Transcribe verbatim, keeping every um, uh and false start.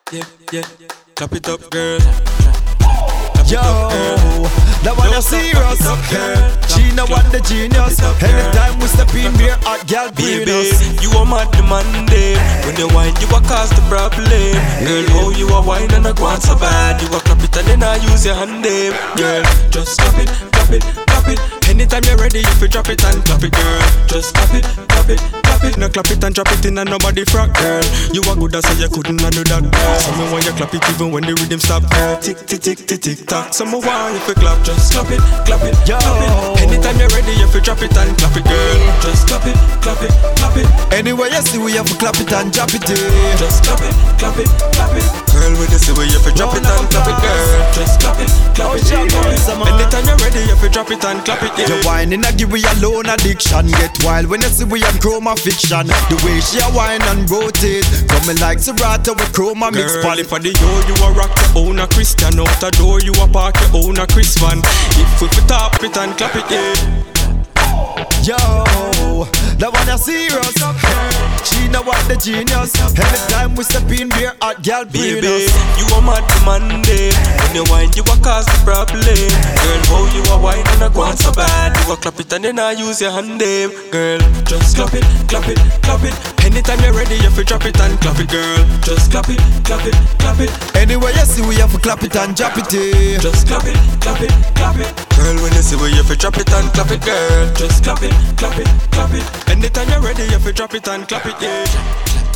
yeah, yeah. Clap it up, girl. Yo, that one a serious. She no want the genius. Anytime we step in there, hot girl bring Baby, us. you are mad demanding. When you whine, you a cause the problem. Girl, oh, you a whine and I go on so bad. You a clap it and then I use your hand, babe. Girl, just clap it, clap it, clap it. Anytime you're ready, you fi drop it and clap it, girl. Just clap it, clap it, clap it. Now clap it and drop it in and nobody frack, girl. You are good, so you couldn't do that, girl. So me want you clap it even when the rhythm stop, girl. Tick, tick, tick, tick, tick, tock. So me want you fi clap, just clap it, clap it, Yo. clap it. Anytime you're ready, you fi drop it and clap it, girl. Just clap it, clap it, clap it. Anyway, you see we have to clap it and drop it. eh. Just clap it, clap it, clap it. Girl, when you see where you fi drop it and clap it, girl. Just clap it, clap it, Oh, girl. yeah, man. Anytime you're ready, you fi drop it and clap it, yeah. You whining a give we alone addiction. Get wild when you see we have chroma fiction. The way she a whine and rotate, coming like Serato with chroma mix. Girl, if for the yo, you a rock your own a Christian. Out the door, you a park your own a Chris van. If we fi tap it and clap it, yeah. Yo, that one a serious. She know what the genius. Anytime we step in there, hot girl bring Baby, us. you a mad demanding. When you whine, you a cause the problem. Girl, how you a whine and I go on so bad. You a clap it and then I use your hand, babe. Girl, just clap it, clap it, clap it. Anytime you're ready, you fi drop it and clap it, girl. Just clap it, clap it, clap it. Anyway, you see we have to clap it and drop it. eh. Just clap it, clap it, clap it. Girl, when you see where you fi drop it and clap it, girl. Just clap it, clap it, clap it. Anytime you're ready, you fi drop it and clap it, yeah.